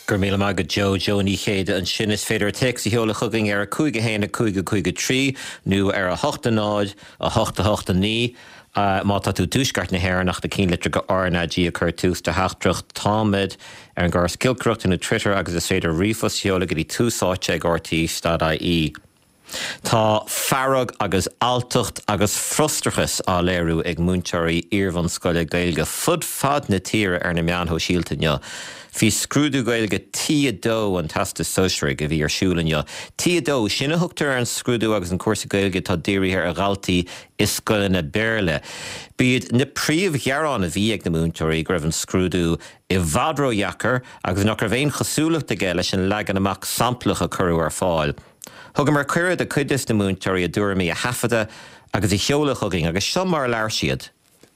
Gur míle mai go Joe ní chéad an sin is féidir text heola chugging ar a cúige héna cúige trí, nu ar a 8 a 8 ní, má tá tú dúsgart na hhéir nach de 100 litre go ornadí a chur tús de heachtracht támid ar an gar skillcrocht in a Twitter agus is féidir rifos heola go dtí túsáte ag RT.ie. Tá farrag agus altucht agus frustrachas á léirú ag múnteirí Iarvan Scoile Gaeilge fud fad na tíre ar na meanthó síaltainne. Bhí scrúdú Gaeilge tíadó an tasta sóisiir go bhí ar siúlainne. Tíadó sinna thugtar ar an scrúdú agus an cuasa Gaeilge tá dírithe ar galtaí is scoile na Béarla. Bíad na príomhghearán a bhí ag na múnteirí go raibh an scrúdú I bhadró dhachar agus nach raibh éon chosúlacht de geile sin legan amach samplacha curú ar fáil. Thugam mar cuiread a cuidas na múnteirí a dúirmí a hafada agus I cheola chugging agus seo mar leir siad.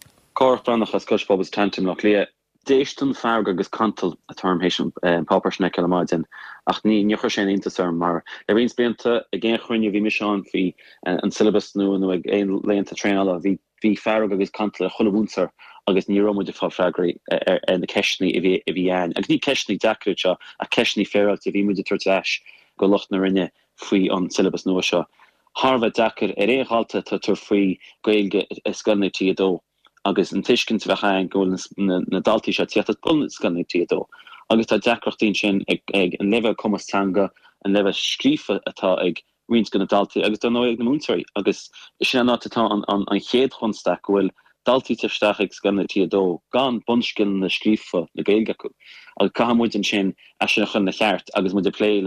Cór brannachas cosbobas tantim nach lia. Déistan farg agus cantal a termhéisian pápáirsna ceilmáidin ach ní niochar sé intasar mar le rins blianta a ggéan chuinne bhí misán hí an syllabus nó ag éon léanta tréála hí farg agus cantal a chollabúnsar agus ní romuid fá freagraí na ceisní I bhí an. Agus ní ceisní dacrúte a ceisní féireacht a bhí muidir tuirteis go locht na rinne faoi an syllabus nua seo. Harvard dacr réhalta tá tar faoi Gaeilge scanna tíadó agus an tuiscint bheitcha go na daltaí se tíata bun scanna tíadó. Agus tá deacrachtaín sin ag an lefah comastanga an lefah scrífa atá ag rins go na daltaí agus don ag na múnteirí agus sin ná atá an chéad chunsta gohfuil daltaí teisteach ag scanna tíadó gan bunscin na scrífa na Gaeilge acu. Agus cahamúid an sin a sin chun na cheart agus muid lé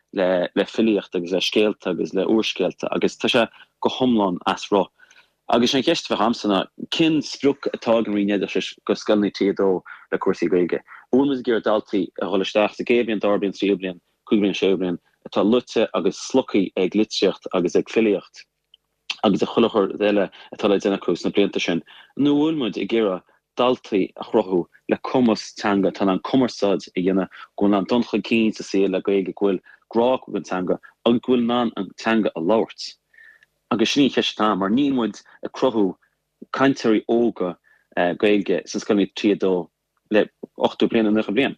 le filiocht agus le scéalta agus le uorscéalta agus tá sé go thomláin as rá. Agus an ceist bheith hamsanna cin sprúc atá an riine go scanna tíadó le cuasaí Gaeilge. Bhuamas gur daltaí a tholasteach a géblion darblion tríblion cúblion séblion atá lute agus sluchaí ag litseocht agus ag filiocht agus a chulachar déile atá le déna cús na blianta sin. Nó bhfuilmuid I ggéire daltaí a chrothú le comastanga tá an commerceáid I dhéanana go an doncha cín sa sé le Gaeilge ghfuil grá go an tanga agus ghfuil ná an tanga a láirt. Agus sní cheistá mar nímuid a crothú cainteoirí óga Gaeilge san scanna tíadó le 8 bliana 9 blian.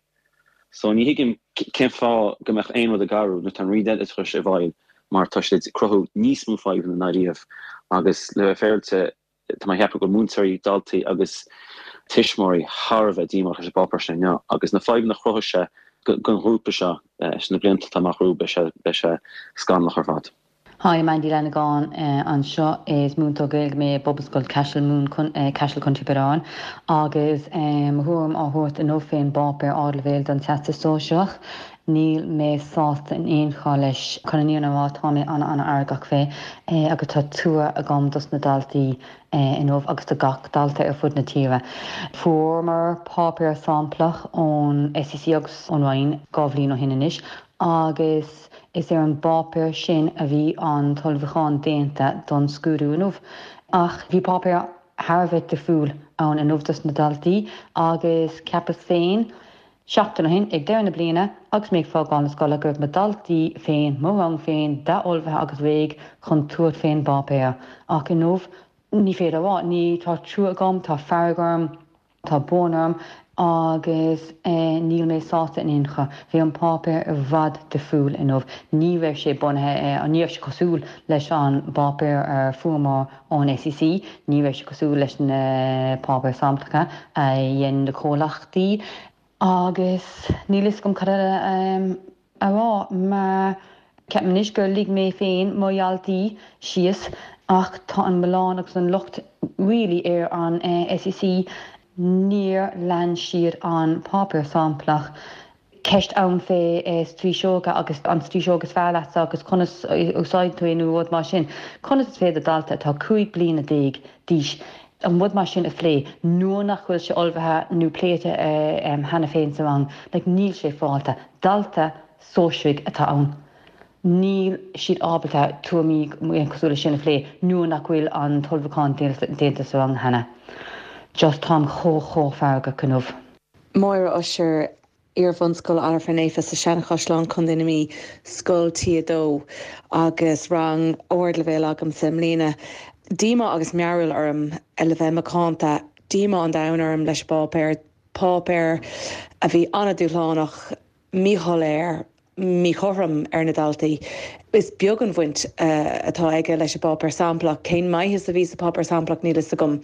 So ní hiigim cén fá gombeach aon a garú na tan riad is chus a bhail mar tá sé crothú níos mú fáid na naíomh agus le féilte tá mai heappa go múnteirí daltaí agus tiismóirí Harbh dímar se bápáirsna agus na fáib na chrotha se gon grúpa se na blianta tamachrú be se scanlach ar fad. Hi, Mandy Lena Gán an seo is múntó Gaeilge mé Bobbascoil Cashel Moon Cashel Country Berán agus thuam á thuirt an ó féin bápéir ádlavéil don teasta sóiseach níl mé sásta in éonchá leis chunaíon amhátána an airgach fé agus tá tua a gom dus na daltaí in óh agus tá gach dalta ar fud na tíre. Fuair pápéir samplach ón SEC agus ónhain gábhlín ó hinanis agus is an bápéir sin a bhí an tolbhacháin déanta don scúrúnmh ach bhí pápéir Harbh de fúil an nómhtas na daltaí agus ceapas féin seachtain hin ag deir na bliana agus méid fágáil na scoile gur daltaí féin mórang féin de olbheitthe agus bhéig chun túir féin bápéir ach in nómh ní féidir bhá ní tá trú agam tá feargarm tá bónarm agus níl mé sásta in incha. Bhí an pápéir ar bhad de fúil in óh. Ní bheith sé bunathe an níomh sé cosúil leis an bápéir ar fuamá ón SEC, ní bheith sé cosúil leis na pápéir samplacha a dhéann de cólachtaí agus nílis gom cadile a bhá mar ceapmanis gur lig mé féin móialtaí síos ach tá an mbeláin agus an lucht really ar an SEC níor lean siad an pápéir samplach ceist ann fé stríseoga agus an stríseogas fearlas agus conas úsáid tú inú bhd mar sin. Conas is féidir dalta tá 5 bliana déag díis an bhd mar sin a phlé nó nach chuil se olbheitthe nó pléite hena féin sa bhain, le níl sé fáilta. Dalta sóisiúig atá ann. Níl siad ábalta tuaimí cosúla sin a phlé nó nach bhfuil an tolbhacháin déanta sa bhain hena. Just Tom cho farga cynwf. Moira Usher Iarvan Scoile Allarfannéfa sa seanchosláán chun duine mí scoil tíadó agus rang ordlavéil agam semlína. Díma agus mearil orm le bheith macánta, díma an dain orm leis pápéir a bhí anna dúlánach mícholéir mí chom na daltaí. Is beag an bhaint atá aige leis a pápar samplach, cén maithis a ví a pápar samplach ní is a gom.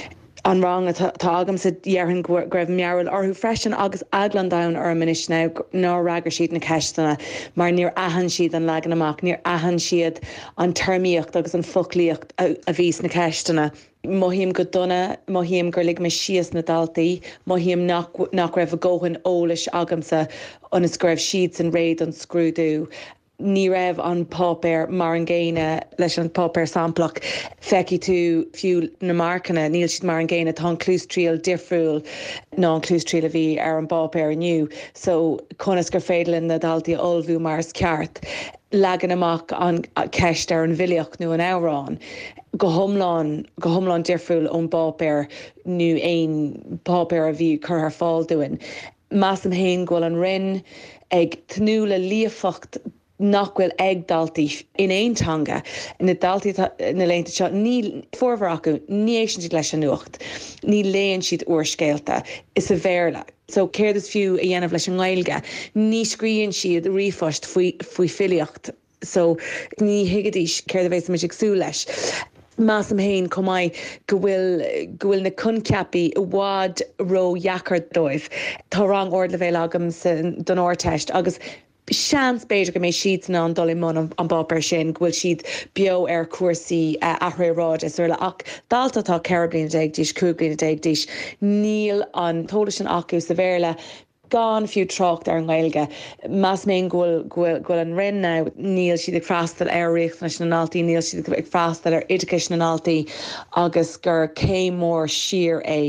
An rang tá agam sa dhearhann greibh mearil orthú freisin agus aglan dain ar minis ná ragar siad na ceistena, mar níor ahan siad an legan amach, níor ahan siad an termíocht agus an foclíocht a vís na ceistena. Mohíim go donna, mohíim gur lig me sias na daltaí, mohíim nach raibh a ggóhann ólais agamsa an is greibh siad an réid an scrúdú. Ní raibh an pápéir mar an ggéine leis an pápéir samplach feici tú fiú na marcanna, níl siad mar an ggéine tá an clús tríal difriúil ná an clús tríal a bhí ar an pápéir aniu. So conas gur féidirlinn na daltaí olbhú mars ceart. Legan amach an ceist ar an bhiliocht nó an árán. Go thomláin difriúil ón pápéir nó éon pápéir a bhí chur ar fáil doin. Más an héin ghfuil an rinn ag tnú le líofacht nachhfuil ag daltaí in éontanga in na daltaí na léonnta seo ní formhar acu ní éisian siad leis an nuacht, ní léonn siad uorscéalta is a bhéirla. So céir is fiú a dhéanamh leis an Gaeilge, ní scríonn siad rifost faoi filiocht, so ní higadís céir a bhéis ag sú leis. Más am héin comai go bhfuil na cunceapaí i bhád ró jacar dóibh. Tá rang ord le bhéile agam don áirteist agus seans beidir go mé siad ná an dolimón an bápéir sin ghfuil siad bio ar cuasaí athraráid is le ach daltatá ceir bliana déag díos, cúig bliana déag díos. Níl an tólas an acu sa bhéirle gan fiú trocht ar an Gaeilge. Más mén ghfuil an rinn ná níl siad ag freastal ar riach nationaltaí, níl siad ag freastal ar nationaltaí agus gur céimór siar é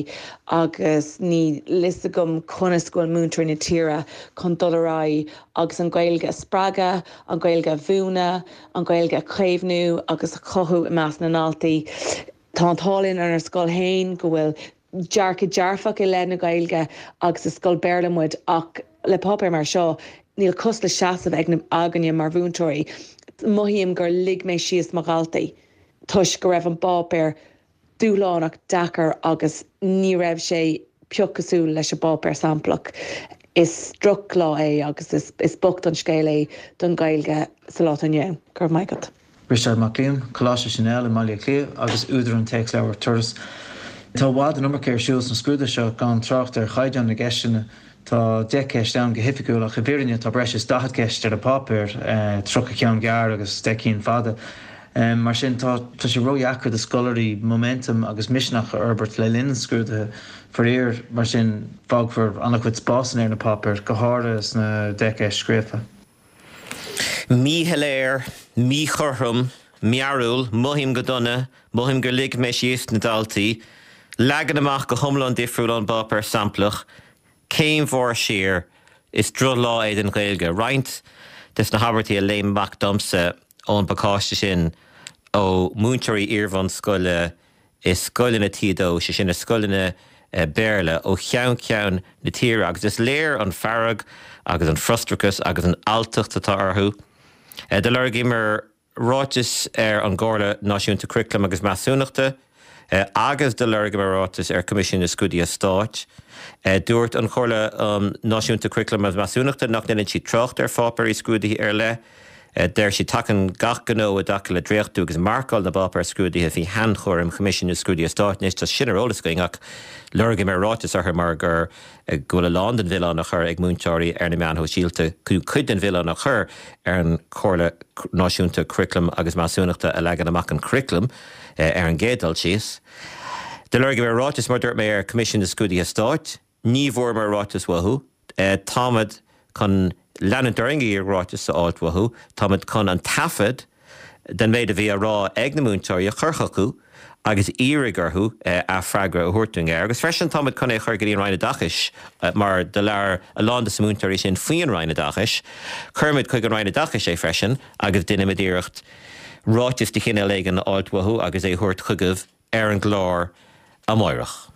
agus ní lisagum conas ghfuil múntar na tíre chun dolará agus an Gaeilge spraga, an Gaeilge bhúna, an Gaeilge chéimhnú agus a chothú i meas na naltaí. Tá an tálinn ar scoil héin go bhfuil dearfach I le na Gaeilge agus a scoil Berlamwood ach le pápéir mar seo níl cos le seasamh ag na aganine mar bhúntóirí. Mohíim gur lig mé sios mar galtaí. Tuis go raibh an pápéir dúlánach dachar agus ní raibh sé peochasú leis a pápéir samplach. Is struc lá é agus is bocht an scéil é don Gaeilge sa lá aniu. Gur maigad. Richard McLean, Coláiste Chanel in Malia Clé agus údar an teex leabhar turas. Tá bhád an nummercéir siúils na scrúda seo gan tracht ar chaid an na gceistena tá 10 ceist an go hificúil a chibírinne tá breis 10 ceist ar a pápéir trocha ceann gear agus 10 fada. Mar sin tá sé roiachar de scolarí momentum agus misnach Herbert le linn scrúda foréir mar sin fágfar annachhuid spásan ar na pápéir go háda is na 10 ceist scríofa. Míheléir, mí chorthum, mearúil, mohim go donna, mohim gur lig mé sios na daltaí, legan amach go thomláin difriúil an bápéir samplach, céim mhór siar is dro lá é den Gaeilge. Roinnt des na habartaí a léim mac domsa ón bacáiste sin ó múntóirí iarmhain scoile is scoile na tídó sé sin na scoile na béirle ó cheann na tíre agus is léir an farrag agus an frustrachas agus an altacht atá orthú. De leir gimar ráitis ar an gcomharla náisiúnta curriculum agus measúnachta, agus de leir gimar ráitis ar Comisiún na Scudaí Stáit. Dúirt an chomharla náisiúnta curriculum agus measúnachta nach ninn si trocht ar fápéirí scrúdaí ar le. Déir si takean gach gnó a daca le dréochtú agus marcáil na bápéir scrúdaithe bhí heanchóir an Comisiún na Scudaí Stáit níos tá sin arolalas going ach leir gimar ráitis ar mar gur gúil Lán den bhile nach chur ag múntóirí ar na meanthó síalta chuid den bhile nach chur ar an chomharla náisiúnta curriculum agus measúnachta a legan amach an curriculum ar an gédal síos. De leir gimar ráitis mar dúirt mé ar Comisiún na Scudaí Stáit, ní bhór mar ráitis wathú, támad chun leanana doringaí ar ráitis sa áit wathú, támad chun an tafad den méid a bhí a rá ag na múntóirí a churchaú agus írigarthú a freigra a thuirtung agus freisin támad chun é chur guríon Rhine Dachis mar de leir a lánda sa múntóirí sin faoin Rhine Dachis, churmid chuig an Rhine Dachis é freisin agus duine midíirecht ráitis de chinine le an áit wathú agus é thuirt chugah ar an glár a moirich.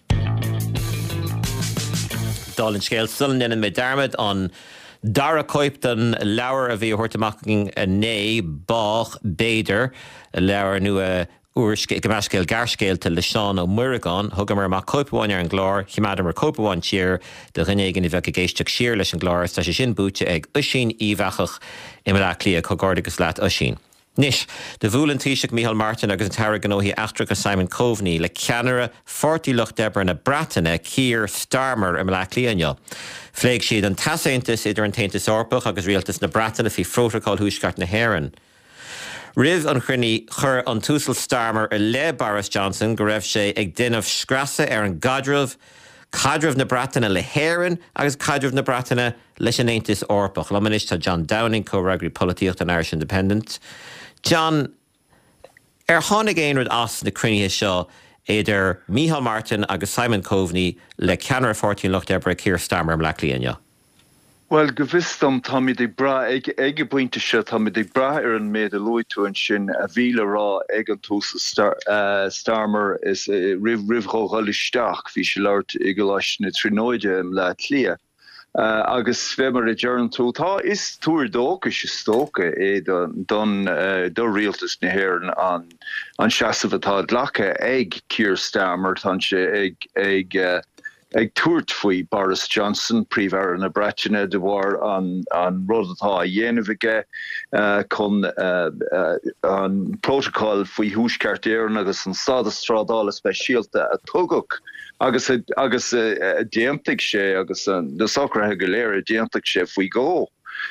Dálinn scéal sullan in mé dermid an Dara coiptan leabhar a bhí thuirtamaching a né bách béidir leabhar nua Gamascéil garscéilta le Seán ó Murragán, thugam mar má cóipháin ar an glár, chimadam mar cóipháin tír de rinnéigen i bheith a géisteach siar leis an glár, tá sé sin búte ag uisín íbhachach i mar lia cogádagus leat uisín. Nis, de bhúlan tíiseach Micheál Martin agus an tara gnóthaí Aistriach a Simon Coveney le ceanara 40 lucht debar na Bratainna Keir Starmer i mar líanne. Phléig siad an tasaintas idir an taintas orpach agus rialtas na Bratainna fi frótracáil thuaisceart na Héireann. Riv an chruinní chur an túsal Starmer le Boris Johnson go raibh sé ag duinmh scrasa ar an cadrumh na Bratainna le Héireann agus cadrumh na Bratainna leis an aontas orpach. Lomanis tá John Downing co-ragri políocht an Irish Independent. John, tháinig éonrad as na cruinithe seo idir Micheál Martin agus Simon Coveney le ceanara 40 lucht debre Keir Starmer am líanne. Well, govistam táid ag bra ag buinte se táid ag bra ar an méid a loitú an sin a bhíle rá ag an túsa Starmer is rihóáilisteach hí se leirt ag go leis na trinóide am le lia. Agus svemmer a Jaron tú tá is túr dócha se stócha é don do rialtas na Héireann an seasamhtá lacha ag Keir Starmer tan se ag túirt faoi Boris Johnson príomhar na Bretainna de bhar an rudatá a dhéanamhige chun an protocol faoi thuaisceart éireann agus an sada strádála speisialta a tugach agus déamtaigh sé agus na sacrathe go léir déamtaigh sé faoi go.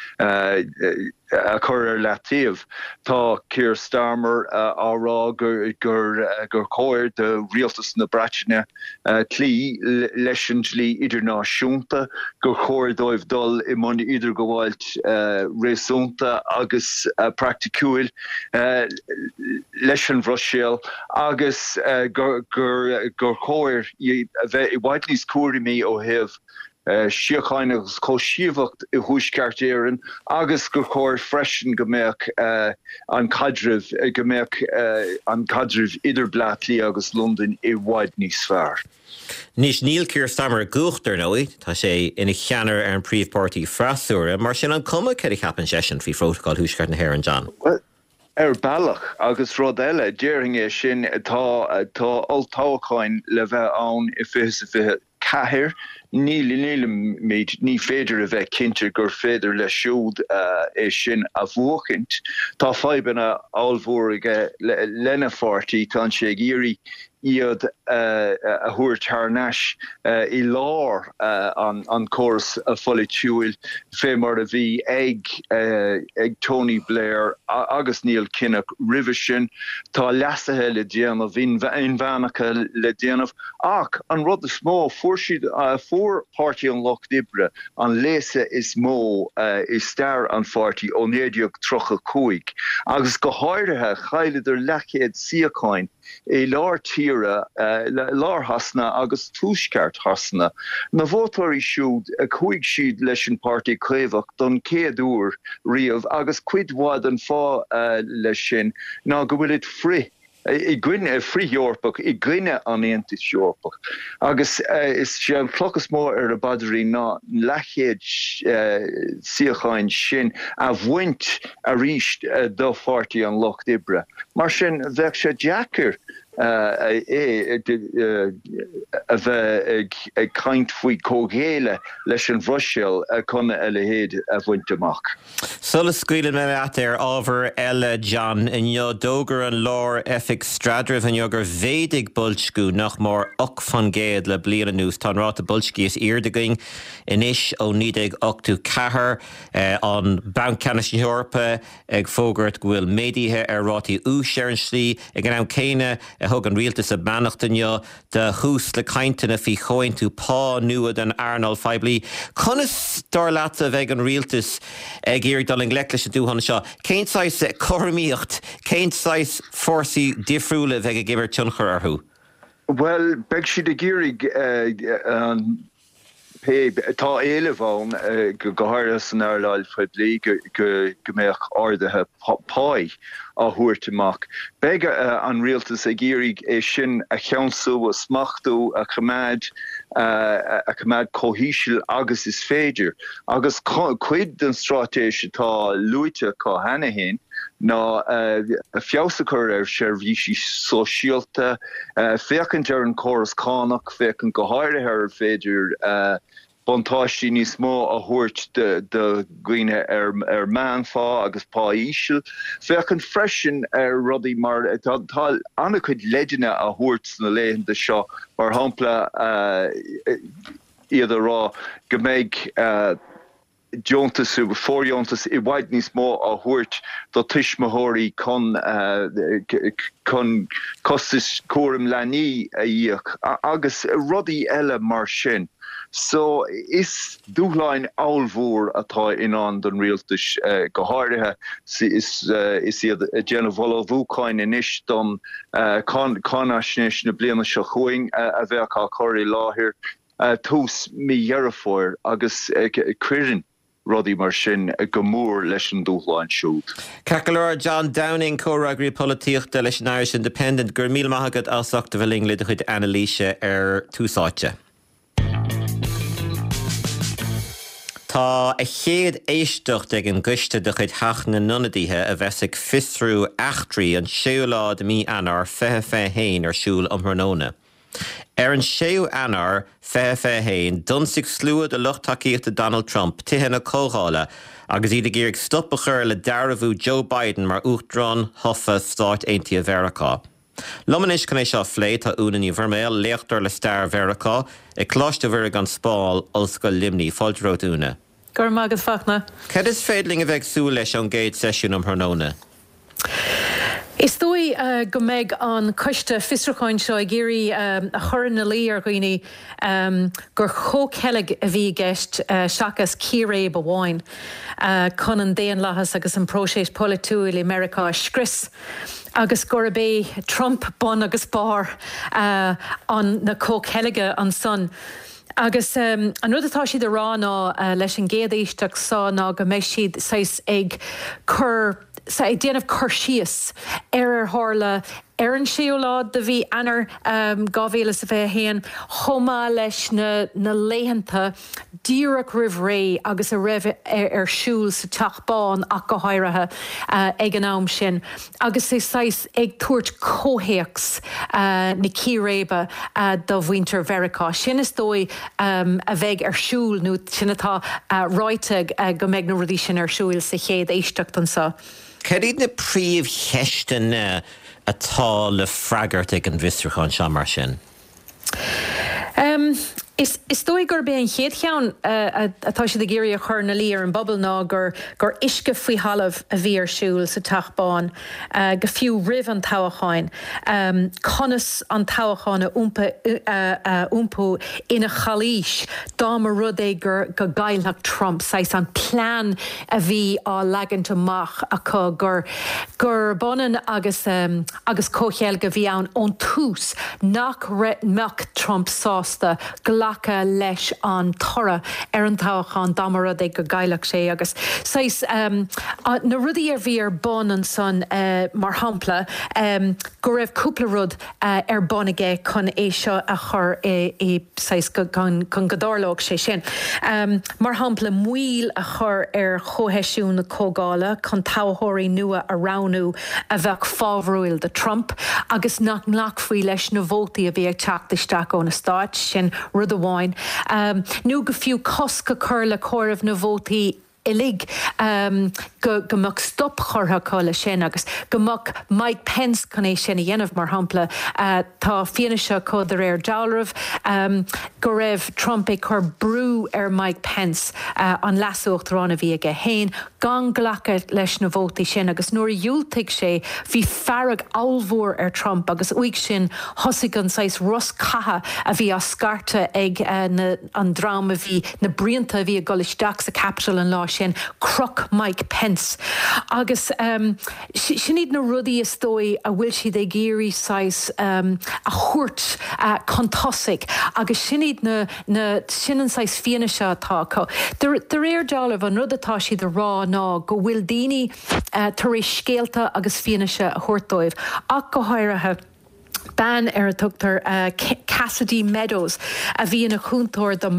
A chur ar letíomh tá Keir Starmer árá gur cóir de rialtas na Bratainna tlí leis an tlí idirnáisiúnta gur chóir dóibh dul i mún idir go bhailt réasúnta agus practicúil leis an bhroisial agus gur chóir i bhaid níos cuairimí ó heh siocháin agus cóisiomhacht i thuaisceart éireann agus gur chóir freisin go mbeadh an cadrumh idir Blatlí agus London i bhaid níos fearr. Níos níl Keir Starmer gúachtar nóí, tá sé ina cheanar ar an príomhpáirtí freasúra, mar sin an cuma ceir cheapan sesin fhí frótaáil thuaisceart na Héireann, John. Well, bailach agus rud eile déiring é sin tá oltáchain le bheith ann i fihe caithear ní féidir a bheith cinnte gur féidir le siúd é sin a bhuachint. Tá feibanna áilmhór lena fortí tan sé géirí iad a thuairt tarneis i lár an córas a folitiúil fé mar a bhí ag Tony Blair agus Neil Kinnock ribhe sin tá leasathe le déanamh in bheanacha le déanamh ach an rud is smó fuór Páirtí an Loch Dibre an léise is mó is stair an fortí ó néideoch trocha cúig agus go háirithe chaileidir lechéad siacáin é lár tíre lár hasna agus túisceart hasna. Na bhótarí siúd a chuig siad leis an pártaí cléimhach don céadúr riamh agus cuidhád an fá leis sin ná go bhfuil it fri. I gwine frí Eorpach, I gwine an Aontas Eorpach. Agus is sé an clochas mór ar a badarí ná lechéad siacháin sin a bhaint a ríist do Pháirtí an Loch Dibre. Mar sin bheith sé deacair a bheith ag caint faoi cógéile leis an bhroisial chuna eile héad a bhaint amach. Sulas scuileann me leat ar ábhar eile, John, inniu dógur an lár effic stradrah inniu gur bhéidig bulscú nach mór 8 fan géad le bliana nús tá ráta bulscí is iardagaing inis ó 1984 an Banc Ceannas na Heorpa ag fógart go bhfuil médaithe ar rátaí ús ar an slí ag an am céine thug an rialtas a banachtainne de chús le cainteanna fhí choin tú pá nuad an Arnold Feiblí. Conas dar leat a bheith an rialtas ag iarg dal an gleic leis an dúhanna seo. Céintáis choirmíocht, céintáis fórsaí difriúla bheith a gibir tionchar arthú? Well, beg si de géirig tá éilehán go goharas an airláil Feiblí go méach ardathe páid a thuairteach. Beg an rialtas a géirig é sin a cheansaú a smachtú a chumad cóhíisiil agus is féidir. Agus cuid den stratéise tá luite cá hanahéin ná fiosacur servisi sosialte féken jar an choras kannach féken gohaire her féidir bontáistí níos mó a thuirt de gcuine ar meánfá agus páíisiil. Féchan freisin rudaí mar tá anna chuid leidirne a thuirt na léhananta seo mar hampla iad rá go méid Jontas fórjontas I bhaid níos mó a thuirt do tuismathirí chun costas cuaram lenaí a dhéach agus rudaí eile mar sin. So is dúchlein áilmhór atá inán don rialtas go háirithe is iad déanamh bhfuil inis don cánaisnis na bliana seo chuing a bheith á choirí láthir tús mí dhearafóir agus cuireann rudaí mar sin go mór leis an dúchlein siúd. Cacalir John Downing córagraí políochta leis an Irish Independent gur míle maithagad ásaachta bhfuil le chuid Annalise ar túsáite. Tá a chéad éisteacht ag an gcuiste de chuid theach na nonadaithe a bheitsigh fisrú achtraí an séolád mí anar fethe féin ar siúl Mhrónóna. Ar an séú anar fethe féin donsigh slúad a luchtaíochta Donald Trump tithe na cógála agus iad géirigh stop a chur le dearbhú Joe Biden mar uachtarán thofa Stáit Aontaithe Mheiriceá. Lomanis can é seo phléit a úna ní bhirméil léachtar le stair Mheiriceá ag cláiste bhir an spáil Ollscoil Limní fáilteóid úna. Gur mágad fachna. Cad is féidling a bheith súil leis an géad seisiún Mhrónóna? Is dói go méid an coiste fisracháin seo a géirí a churann na lí ar gcuoine gur chóceilg a bhí gceist seachas círéib a bháin chun an déan lethas agus an próséis politúil I Mheiriceá scris. Agus gur bé Trump bon agus bar an na cóceilige an son. Agus an rudatá siad a rá ná leis an géad éisteach sá ná go méid siad sais ag chur sa ag déanamh chur síos ar tharla ar an séolád de bhí anar gábhéle sa bheith héan chomá leis na léhananta díreach rih ré agus a raibh ar siúl sa teachbáin ach go háirithe ag an am sin. Agus é sais ag tuairt cóhéachs na círébe do bhaintear Mheiriceá. Sin is dói a bheith ar siúl nó sinnatá ráiteag go méid na rudí sin ar siúil sa chéad éisteacht an sa. Cead na príomh-cheiste atá le freagart ag an bhfistracháin seo mar sin? Is dói gur bé an chéad cheann atá siad a géirí a chur na lí ar an bobbal ná gur isce faoi halamh a bhí ar siúil sa teachbáin go fiú rih an tábhacháin. Conas an tábhacháin úmpú ina chalíis dá mar rud é go gaiilteach Trump sais an plán a bhí á leagant amach acu gur bonan agus cócheil go bhí an tús nach Trump sásta glacha leis an tora ar an tábhacháin damarad ag go gaiilech sé agus. Sais na rudaí ar bhí ar bon an son mar hampla go raibh cúpla rud ar bonige chun é seo a chur chun godárlóg sé sin. Mar hampla muil a chur ar choheisiún na cógála chun tábhathirí nua a ránú a bheith fábhrúil de Trump agus nach faoi leis na vótaí a bhí ag teachtasteach ó na Stáit sin rud amháin. Nu go fiú cosca chur le chomh na vótaí ilig gomach stop chortha cála sin agus gomach Mike Pence chun é sin dhéanamh mar hampla tá fianna seo códar ar dealramh go raibh Trump ag chur brú ar Mike Pence an lasúachtarrán a bhí ag héin gan ghlacha leis na vótaí sin agus nuair dúiltigh sé bhí fearrag áilmhór ar Trump agus uig sin thosaigh an sais Ross Caha a bhí a scarta ag an drama bhí na brianta a bhí a golisteach sa Capitol an lá sin croc Mike Pence agus sinad na rudaí is dói a bhfuil siad ag géirí sais a chuirt contosig agus sinad na sinan sais fianna seo atá. De réir dealamh an rud atá siad a rá ná go bhfuil daoine tar éis scéalta agus fianna se a chuirtóibh ach go háirithe ban tugtar Cassidy Meadows a bhí na chúntóir the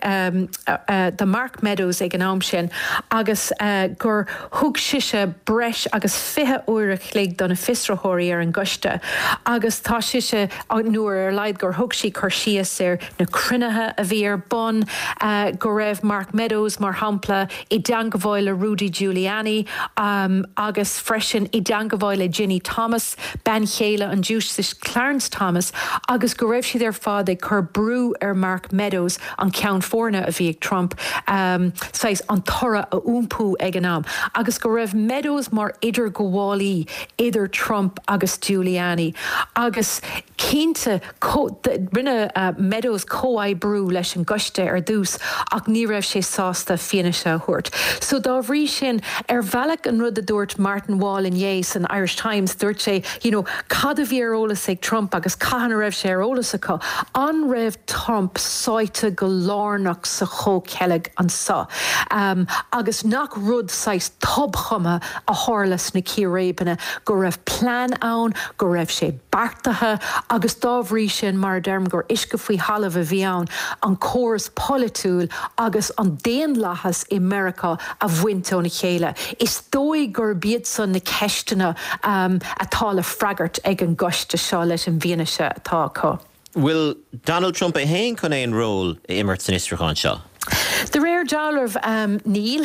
Mark Meadows ag an am sin agus gur thug siise breis agus 20 uairich le donna fisrathirí ar an guiste agus tá siise nuair ar leid gur thug sí chuirsíos ar na crunethe a bhí ar bon go raibh Mark Meadows mar hampla I deangabháil Rudy Giuliani agus freisin I deangabháil Ginny Thomas ben chéile an dúis Clarence Thomas agus go raibh siad ar fád ag chur brú ar Mark Meadows an ceann fórna a bhí ag Trump sais an tora a úmpú ag an am agus go raibh Meadows mar idir go bhálaí idir Trump agus Giuliani agus cínte rinne Meadows cóhaid brú leis an guiste ar dús ach ní raibh sé sásta fianaise thuirt. So dá bhrí sin ar bhealach an rud a dúirt Martin Wall in Yates an Irish Times dúirt sé, cad a bhí ar ólas ag Trump agus caihan a raibh sé ar ólas acu. An raibh Trump sáite go lárnach sa chó ceilg an sa. Agus nach rud sais tobchama a hálas na círébanna go raibh plán ann, go raibh sé bartathe agus dá bhrí sin mar derm gur isce faoi halamh a bhí ann an córas politúil agus an déan lachas I America a bhainte na chéile. Is dói gur bíad san na ceistena atá le freagart ag an guiste seo leis an bhíanaise atá acu. Will Donald Trump a hain chun éon ról I immert san Istrachan seo? The rare Jallarv Neil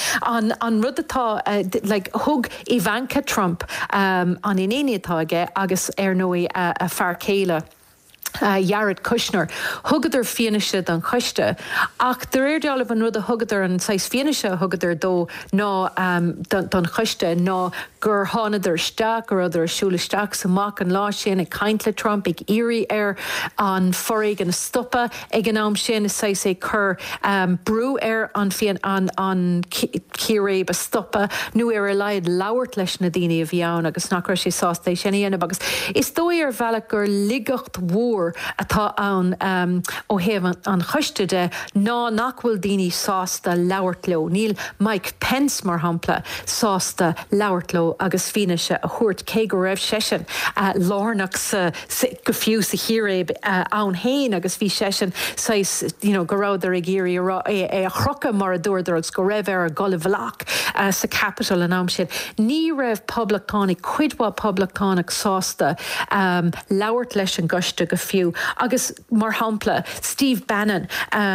on rud atá thug Ivanka Trump an inéine atá aige agus ar nói a fear céile. Jared Kushner hugadidir fianaise don chuiste ach de réirdealah an rud a hugadidir an sais fianaise hugadidir dó ná don chuiste ná gur hánaidir steach or idir siúlaisteach samach an lá sin ag caint le Trump ag irí ar an foraig an stoppa ag an am sin is sais é chur brú ar an fian an círéib a stoppa nu ar a leid labhart leis na daoine a bhí ann agus nach raibh sé sásta sin dhéanamh agus is dói ar bhealach gur ligacht mhór atá ann ó héamh an chuiste de ná nachhfuil daoine sásta labhartló. Níl Mike Pence mar hampla sásta labhartló agus fianaise a thuirt cé go raibh sesin lárnach go fiú sa chiaréib ann hain agus bhí sesin go ráidir ag géirí é a chrocha mar a dúirdar agus go raibh ar a gola bhlach sa Capitol an am sin. Ní raibh poblachtánaigh cuidhá poblachtánaigh sásta labhart leis an guiste go fiú agus mar hampla Steve Bannon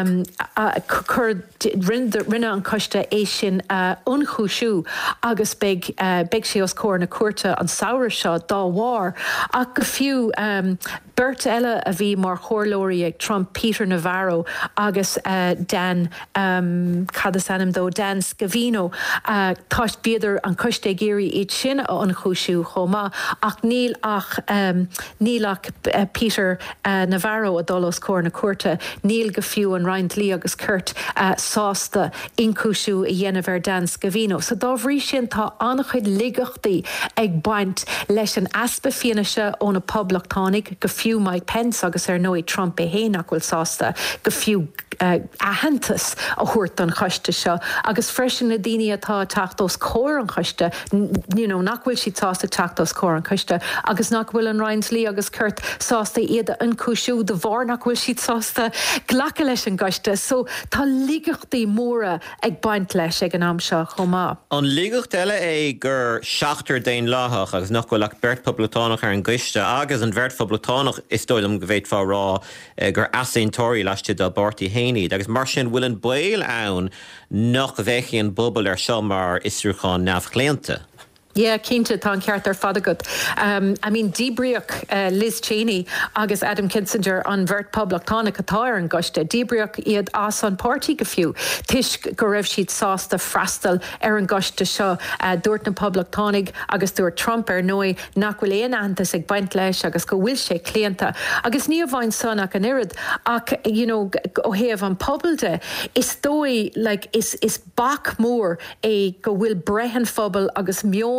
chur rinne an coiste é sin unchúisiú agus beg sé os cóir na cuarta an saoire seo dá bhár ach go fiú Bert eile a bhí mar chorlóirí ag Trump Peter Navarro agus Dan Dan Scavino táist beidir an coiste géirí iad sin an chúisiú chomá ach níl Peter Navarro a dolos cóir na cuarta níl go fiú an Ryan Lí agus Kurt sásta incúisiú I dhéanamh ar Dan Scavino. So dá bhrí sin tá annachchuid ligachtaí ag baint leis an aspa fianaise ó na poblachtánaigh go fiú Mike Pence agus ar nói Trump é héin nachhfuil sásta go fiú ahantas a thuirt an chuiste seo agus freisin na daoine atá teachtas cóir an chuiste nachhfuil si sásta teachtas cóir an chuiste agus nachhfuil an Ryan Lí agus Kurt sásta iad an cúisiú de bhar nachhfuil siad sásta ghlacha leis an gcuiste so tá ligachtaí móra ag baint leis ag an am seo chomá. An ligacht eile é gur seachtar daon láthach agus nachhfuil ach bert poblachtánaigh ar an gcuiste agus an bhert poblachtánaigh is dóilm go bhhéad fá rá gur asaontóirí leiste do Barty Haney agus mar sin bhfuil an bail ann nach bheith an bubal ar seo mar Istrúchan neamhchléanta. Yeah, cínte tá an ceart ar fada agat. Díbriach Liz Cheney agus Adam Kinzinger an bheirt poblachtánaigh atá ar an gcuiste. Díbriach iad as an pártaí go fiú. Tuisc go raibh siad sásta freastal ar an gcuiste seo dúirt na poblachtánaigh agus dúirt Trump ar nói nachhfuil éon antas ag baint leis agus go bhfuil sé cléanta. Agus ní a bhain son ach an irid ach ó héamh an pobalte is dói is bach mór é go bhfuil brehan phobal agus mion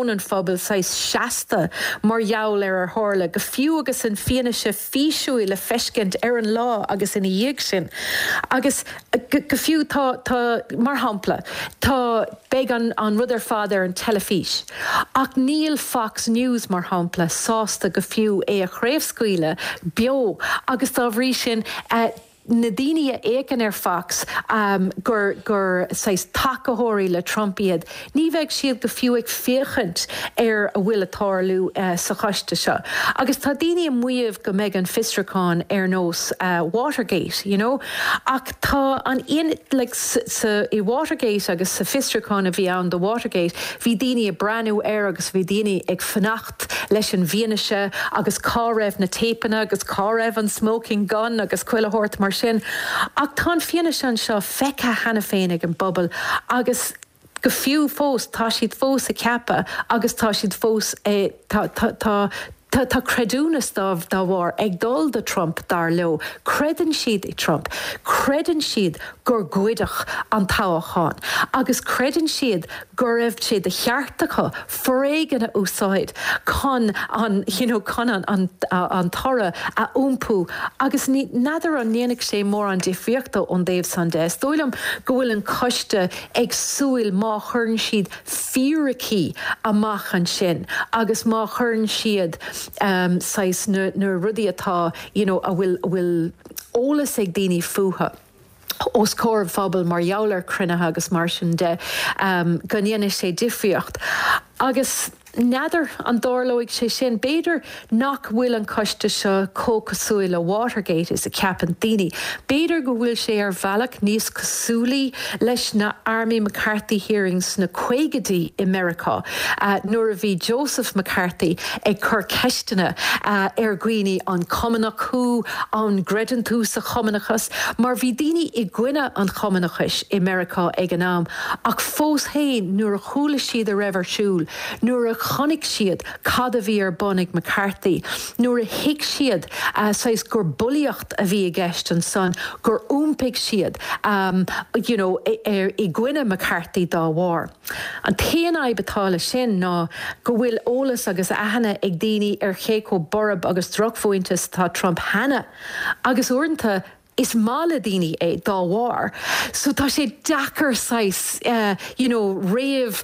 an fphobal sais seasta mar jaall ar tharla go fiú agus an fianna se fíisiú le feiscint ar an lá agus ina dhéag sin. Agus go fiú tá mar hampla tá beag an rudar fád ar an telefís. Ach níl Fox News mar hampla sásta go fiú é a chréibhscuile bio agus tá bhrí sin na daoine écan ar Fox gur sais takeóirí le Trumpiad. Ní bheidh siad go fiú ag féchant ar a bhfuil atárlú sa choiste seo. Agus tá daoine muomh go méid an fistracán ar nós Watergate, you know? Ach tá an in i Watergate agus sa fistracán a bhí an do Watergate, bhí daoine a breanú ar agus bhí daoine ag fannacht leis an bhíanaise agus cá raibh na tapanna agus cá raibh an smoking gun agus cuilehoirt mar sin. Ach tá fianna sin seo fecha hena féin ag an bobbal agus go fiú fós tá siad fós a ceapa agus tá siad fós Tá creadúnas dá bhar ag dul de Trump dar leo. Credan siad i Trump. Credan siad gur gcuideach an tábháin. Agus credan siad gur raibh siad a cheartacha foréigeanna úsáid chun an tora a úmpú. Agus nadidir an néananig sé mór an difríochta ón Dave Sandés. Dóilm go bhfuil an coiste ag súil má churn siad fíraí amach an sin. Agus má churn siad sais na rudí atá, a bhfuil ólas ag daoine fuatha. Os cór fphobal mar jaall crunethe agus mar sin de go ndéanamh sé difriocht. Agus nadidir an dárlóigh sé sin béidir nach bhfuil an coiste seo cócasúil le Watergate is a ceapan daoine. Béidir go bhfuil sé ar bhealach níos cosúlaí leis na Army McCarthy hearings na Quaigadí i America. Nuair a bhí Joseph McCarthy ag chur ceistena ar gcuoine an Cumanach chu an gredan tú sa Chumanachas, mar bhí daoine i gcuine an Chumanachas i America ag an am. Ach fós hain nuair a chúla siad a raibh siúil, nuair a chonig siad cad a bhí ar Bonnig McCarthy, nuair a hiic siad sais gur bullíocht a bhí a gceist an son, gur úmpaigh siad i gcuine McCarthy dá bhar. An taanaí betála sin ná go bhfuil ólas agus ahanana ag daoine ar chéco borab agus drogmhóintas tá Trump hena. Agus uaireanta is mála daoine é dá bhar. So tá sé dachar sais, réamh,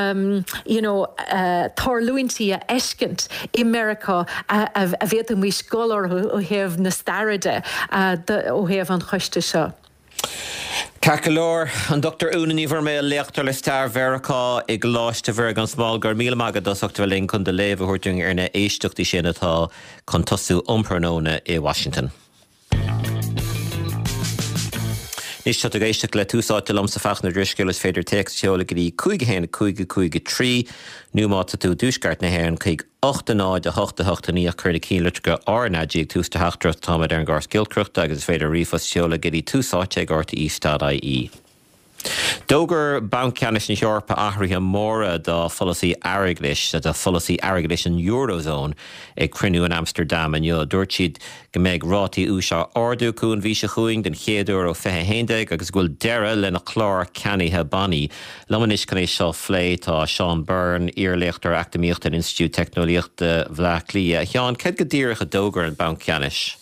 tarlúintí a eiscint i America a bhéad an mhí scolar ó thaobh na stairide ó thaobh an choiste seo. Carcalór, an Dr. Unaní mé leachtar le stair Verachá ag láiste bhar an smáil gur míle agad dosachta bhfuil chun de léomh thuirting ar na éisteachtaí sin atá chun tosú iompróna i Washington. Nis se a géisteach le túsáte lom sa fachna drisceil is féidir text teola go dtí 5-3 nu má tú dúsgart na héan chuig 8-9 a 8-8 chuir cíle go ánaidí tústa heachtra táid ar an gás gilcrucht agus féidir rifas teola go dtí túsáte ag orta í. Dógur banceannis na Eorpa athraithe móra dá pholasaí airglis a pholasaí airglis an Eurozone ag cruinniú in Amsterdam an dúirt siad go méid rátaí úsá ardú cún bhí se chuing den chéadú ó 21 agus gúil deire lena chlár ceannaithe bannaí. Lamanis can é seo phlé tá Sean Byrne, iarléachtar acadamíocht an Institút Technoliaachta Bhlaclia. Seán, cad go dtíreach a dógur an banceannis?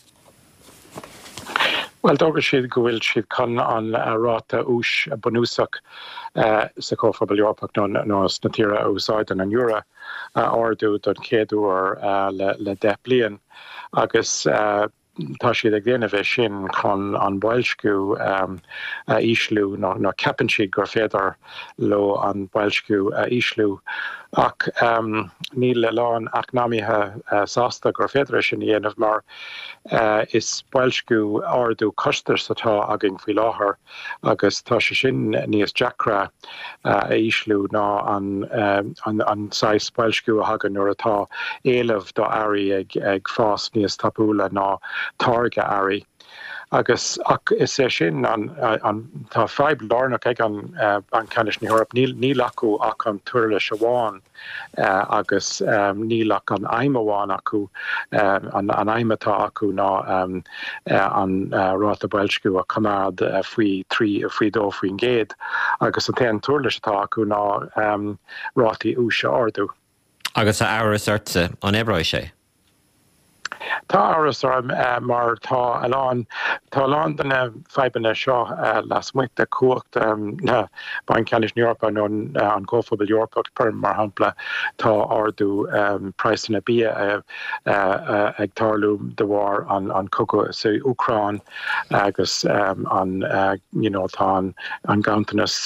Well, dógur siad go bhfuil siad chun an ráta ús bunúsach sa cóphobal Eorpach nó na tíre úsáid an eura ardú don chéadú le 10 bliain agus tá siad ag déanamh sin chun an bailsciú íslú nó ceapan siad gur féidir le an bailsciú íslú ach níl le lán eacnamaithe sásta gur féidir sin dhéanamh mar is bailsciú ardú costas atá agin faoi láthair agus tá sé sin níos deacra íslú ná an sais bailsciú a hagan nuair atá éileamh do airí ag fás níos tapúla ná targa airí. Agus is sé sin an tá feib lárnach ag an ceannis na Eorpa ní acu ach an tuairla seháin agus ní ach an aimimháin acu an aimitá acu ná an ráta bailsciú a cumad faoi dó faoin géad agus an taon tuairla setá acu ná rátaí ús ardú. Agus a áras orta an ebráid sé. Tá áras mar tá lán denna febanna seo las muite cuacht na bain ceannis Europa nó an cóphobal Europach per mar hampla tá ardú priceanna bí ag tarlú de bhar an coco sa Ucrán agus an tá an gantanas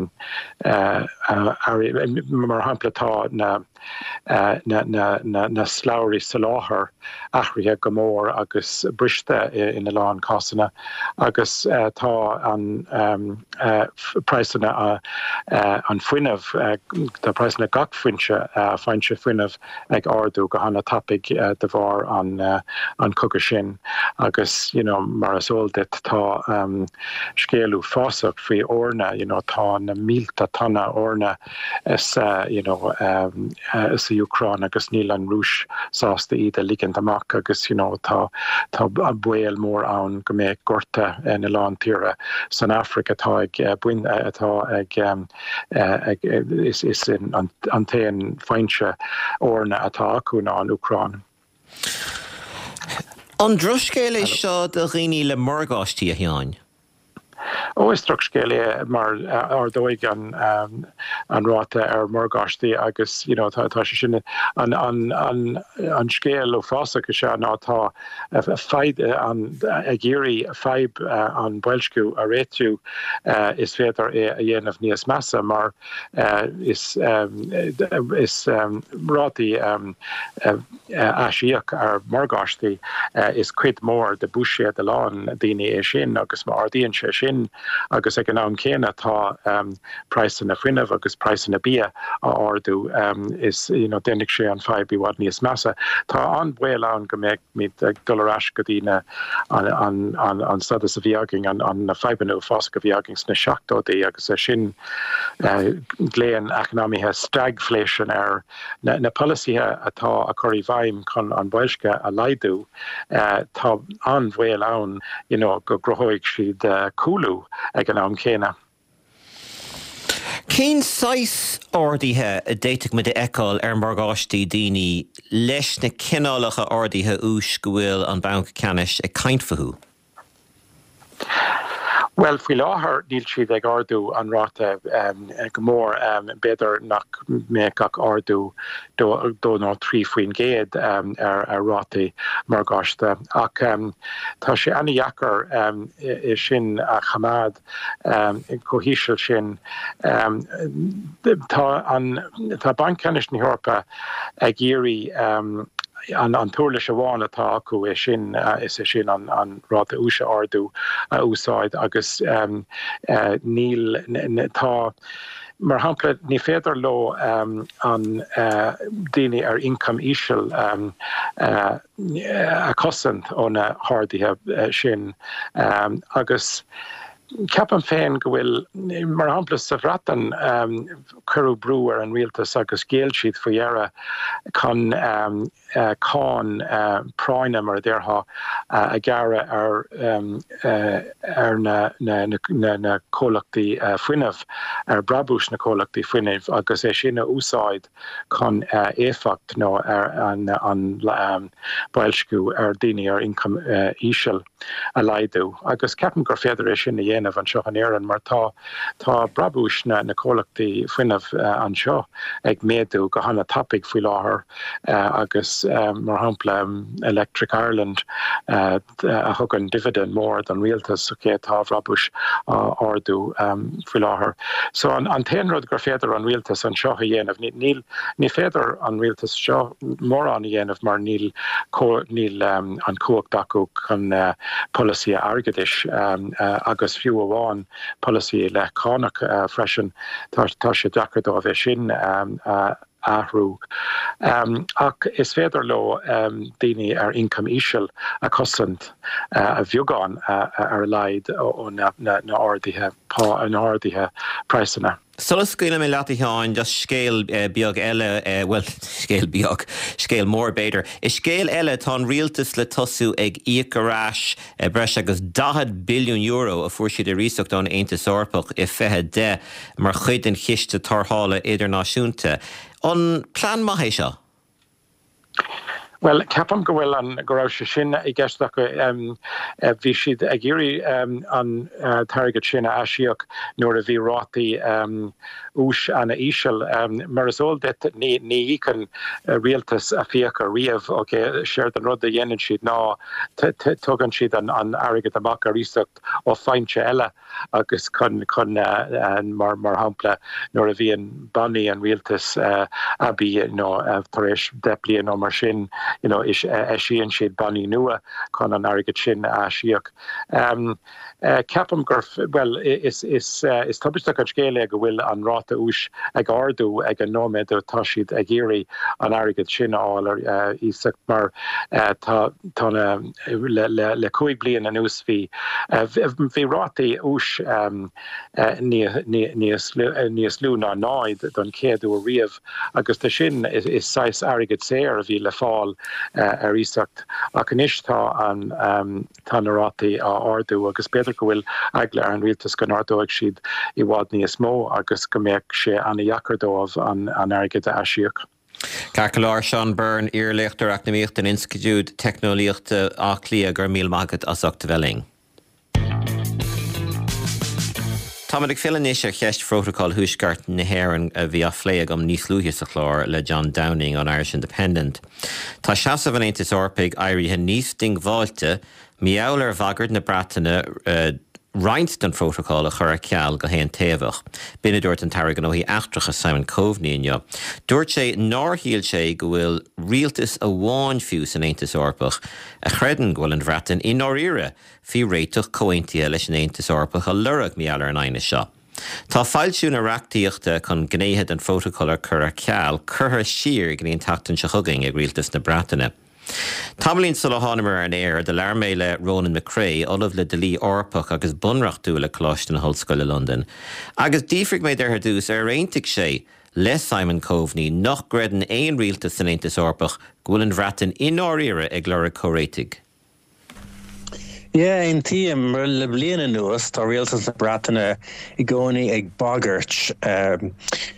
mar hampla tá na sláirí sa láthair achrithe go mór agus briste ina lán cásanna agus tá an priceanna an fuiineh tá priceanna gach fuinse feintse fuiineh ag ardú go hána tapig de bhar an coga sin agus mar asóldit tá scéalú fásach faoi orna tá na mílta tanna orna is Ucrán agus níl an rúis sásta iad a ligan amach agus tá buil mór ann go méid gorta na lán tíre San Africa tá ag buin atá ag is an téan feintse orna atá acu ná an Ucrán. An droscéil é seo de rií le margáistí a theáin. Óistruch scéile mar ardóig an ráta margáistí agus tá sé sinne an scéal ó fása go se nátá feid an géirí feib an Bailsciú a réitiú is féidir a dhéanamh níos measa mar is rátaí asíoch ar margáistí is cuid mór de buise de lán daoine é sin agus mar ardíonn sé sin agus ag an am céine tá priceanna fuiineh agus priceanna bí a ardú is dénig sé an feib bhíhad níos measa. Tá an bhfuil an go méid míid dolarás go dtíine an stada sa bhíaging an na feibanú fás go bhíagings na seachtódaí agus é sin léon economithe stagflation ar na policíthe atá a chuirí bhaim chun an Bailsce a laidú tá an bhfuil ann go grothóigh siad coolú ag an am céine. Cén sais ordaithe a déiteach mu de eáil ar margáistí daoine leis na cineálacha ordaithe ús go bhfuil an banc ceannis ag caintfethú? Well, fi láthair níl siad ag ardú an ráta go mór beidir nach méach ardú dó ná trí faoin géad ar rátaí margáiste. Ach tá sé annaheachar i sin a chamád cohíisiil sin tá banc ceannis na Eorpa ag géirí an túirla se bháin atá acu é sin is é sin an ráta úsa ardú úsáid agus níl tá mar hampla ní féidir lo an daoine ar income íseal a cosint óna hádaithe sin agus Ceapan féin go bhfuil mar hampla sa bhratan curú brú ar an rialtas agus géal siad faoi dhearra chun cáin práine mar dheartha a ghearra ar na cólachtaí fuiineh ar brabúis na cólachtaí fuiineh agus é sinna úsáid chun éfacht nó ar an Bailsciú ar daoine ar income íseal a laidú agus ceapan gur féidir é sinna dhéanamh an seo an éan mar tá brabúis na cólachtaí fuiineh an seo ag méadú go hána tapig faoi láthair agus mar hampla Electric Ireland a thugann dividend mór don rialtas ché tá brabúis ardú faoi láthair. So an téanrad gur féidir an rialtas an seo a dhéanamh ní féidir an rialtas seo mór an dhéanamh mar níl an cuacht acu chun policy airgeadis agus fiú amháin policy le cánach freisin tá sé dachar dó bheith sin ahrú. Ach is féidir lo daoine ar income íseal a cosint a bheagán ar leid ó na ordaithe priceanna. Solas scaile mé leataáin just scéal beag eile scéal mór beidir. Is scéal eile tá rialtas le tosú ag íocarráis breis agus 10 billiún euro a fuair siad a ríocht an Aontas Eorpach i fethe de mar chuid an chiiste tarthála idirnáisiúnta. An plán maithé seo? Well, Capam go bhfuil an go raibh sin I gceistach bhí siad ag iarraidh an targad sin a Asiaach nuair a bhí rátaí ús anna íseal mar is ól det ní íchan rialtas a fiach a riamh séir an rud a dhéanann siad ná tugann siad an airgad amach a ríosacht ó feinte eile agus chun mar hampla nuair a bhí an bannaí an rialtas a bhí tar éis deblia'n ó mar sin is sían siad bannaí nua chun an airgad sin a Asiaach. Capam gur well is tabbistach an scéile go bhfuil an ráta ús ag ardú ag an nóméid tá siad ag iarraidh an airgad sin áil ísach mar tá le 5 bliain an ús bhí rátaí ús níos lú ná náid don céadú a riamh agus tá sin is 6 airgad séir a bhí le fáil ar ísacht ach an istá an rátaí á ardú agus beidir go bhfuil eagla ar an rialtas go ardóigh siad I bhád níos mó agus go mbeadh sé anna dhacardómh an airgad a Asiaach. Carcaláir Sean Byrne iarléachtar ach na míocht an Inscitiúd Technoliaachta Aclia gur míl magad as achta bheling. Támadig filanéis ar cheist protocol thuisceart na hÉireann a bhí a phléag am níos luúthas a chlár le John Downing an Irish Independent. Tá seasamh an Aontas Eorpaig éirithe níos dingmháilte meall ar bhagart na Breataine Riint den protocol a chur ceall go héan taobhach. Bine dúirt an targan ó hí eachtracha Simon Coveney inniu. Dúirt sé nárthíil sé go bhfuil rialtas a bháin fiús an Aontas Eorpach a chreideann go bhfuil an bhreatain in áíre fí réiteach comhaontaithe leis an Aontas Eorpach a lurach meall ar an aine seo. Tá fáilisiún a reachtaíochta chun gnéithe an protocol ar chur ceall curtha siar gníon tatan se chugaing ag rialtas na Breataine. Tamlín Sullivanmer an air de learméile Ronan McCrae olah le delí orpach agus bunrachtú le cloist an Hullscoile London. Agus dífrig méid ar dús ar réintigh sé le Simon Coveney nach gredan éon rialtas san Aontas Eorpach gúil an bhreatain in áíre ag lura choréitigh. Ein tíam mar le bliana nuas tá rialtas na Breataine I gcónaí ag bagart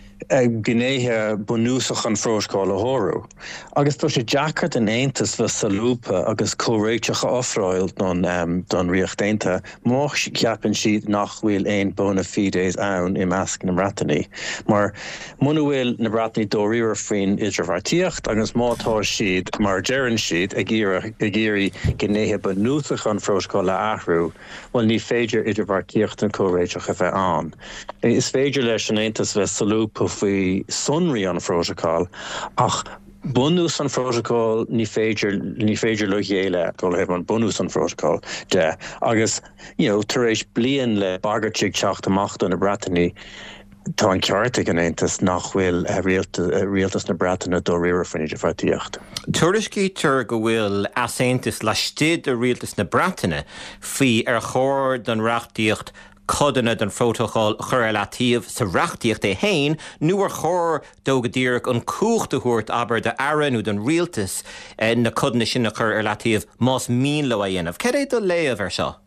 gnéithe bunúsach an phróscáil a thóirú. Agus tá sé deachart an Aontas bheith salúpa agus córéiteach a ofráil don riocht déanta, mách ceapann siad nach bhfuil éon bona fides ann I measc na Breataine. Mar muna bhfuil na Breataine dóiríre faoin idirmhairtíocht agus mátá siad mar dearann siad ag iarraí gnéithe bunúsach an phróscáil a athrú, bhfuil ní féidir idirmhairtíocht an córéiteach a bheith ann. Is féidir leis an Aontas bheith salúpa faoi sunraí an phróscáil ach bunús an phróscáil ní féidir le chéile go le an bunús an phróscáil de agus tar éis bliain le bagartíigh teacht amach na Breataine tá an ceartaigh an Aontas nach bhfuil rialtas na Breataine do riamh faoin idirmhairtíocht. Tuairiscítear go bhfuil as Aontas leistíad a rialtas na Breataine faoi ar chóir don reachtaíocht codanna den protocol chur relatíomh sa reachtaíocht é hain, nuair chóir dógadíreach an cúchta thuairt aber de arann den rialtas na codanna sin chur relatíomh más mín le dhéanamh. Cé é do léamh ar seo?